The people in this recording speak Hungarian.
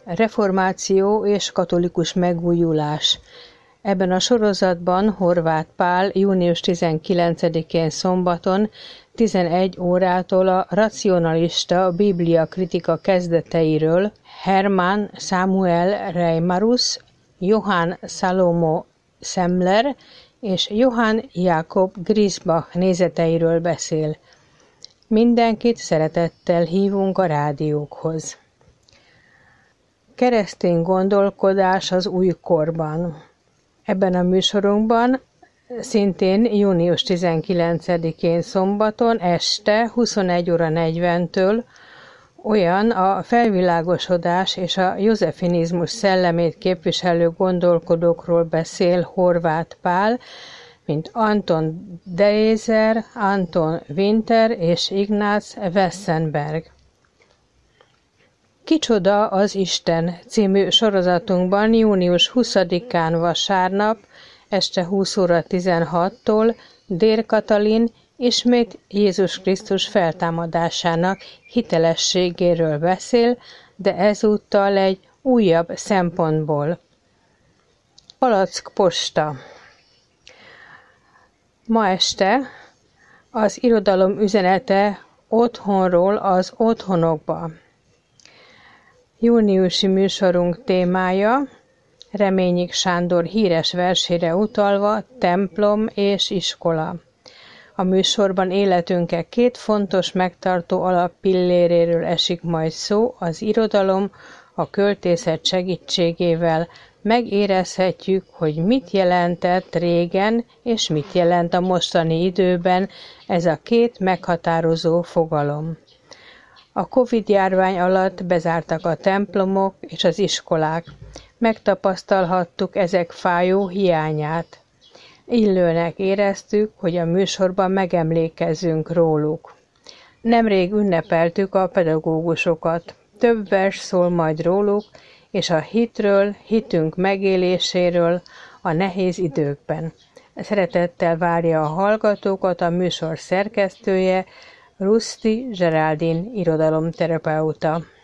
Reformáció és katolikus megújulás. Ebben a sorozatban Horváth Pál június 19-én szombaton 11 órától a racionalista bibliakritika kezdeteiről Hermann Samuel Reimarus, Johann Salomo Semler és Johann Jakob Griesbach nézeteiről beszél. Mindenkit szeretettel hívunk a rádiókhoz. Keresztény gondolkodás az újkorban. Ebben a műsorunkban szintén június 19-én szombaton este 21:40-től olyan a felvilágosodás és a józsefinizmus szellemét képviselő gondolkodókról beszél Horváth Pál, mint Anton Deiser, Anton Winter és Ignaz Wessenberg. Kicsoda az Isten című sorozatunkban június 20-án vasárnap este 20:16-tól Dér Katalin ismét Jézus Krisztus feltámadásának hitelességéről beszél, de ezúttal egy újabb szempontból. Palackposta. Ma este az irodalom üzenete otthonról az otthonokba. Júniusi műsorunk témája Reményik Sándor híres versére utalva templom és iskola. A műsorban életünkkel két fontos megtartó alappilléréről esik majd szó, az irodalom a költészet segítségével megérezhetjük, hogy mit jelentett régen és mit jelent a mostani időben ez a két meghatározó fogalom. A Covid-járvány alatt bezártak a templomok és az iskolák. Megtapasztalhattuk ezek fájó hiányát. Illőnek éreztük, hogy a műsorban megemlékezzünk róluk. Nemrég ünnepeltük a pedagógusokat. Több vers szól majd róluk, és a hitről, hitünk megéléséről a nehéz időkben. Szeretettel várja a hallgatókat a műsor szerkesztője, Ruszti Zseraldin irodalomterapeuta.